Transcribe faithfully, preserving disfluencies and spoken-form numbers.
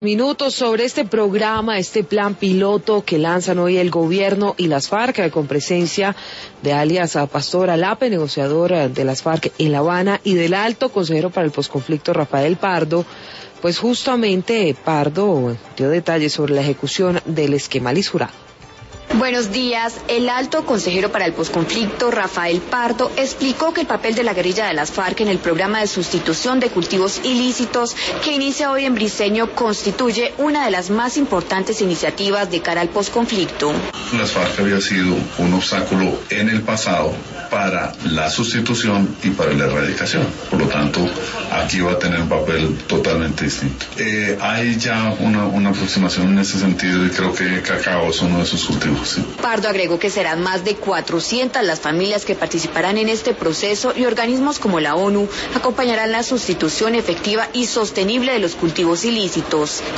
Minutos sobre este programa, este plan piloto que lanzan hoy el gobierno y las FARC, con presencia de alias Pastor Alape, negociador de las FARC en La Habana, y del alto consejero para el posconflicto Rafael Pardo. Pues justamente Pardo dio detalles sobre la ejecución del esquema lisurado. Buenos días. El alto consejero para el posconflicto, Rafael Pardo, explicó que el papel de la guerrilla de las FARC en el programa de sustitución de cultivos ilícitos que inicia hoy en Briceño constituye una de las más importantes iniciativas de cara al posconflicto. Las FARC había sido un obstáculo en el pasado para la sustitución y para la erradicación. Por lo tanto, aquí va a tener un papel totalmente distinto. Eh, hay ya una, una aproximación en ese sentido y creo que cacao es uno de esos cultivos. Sí. Pardo agregó que serán más de cuatrocientas las familias que participarán en este proceso y organismos como la ONU acompañarán la sustitución efectiva y sostenible de los cultivos ilícitos.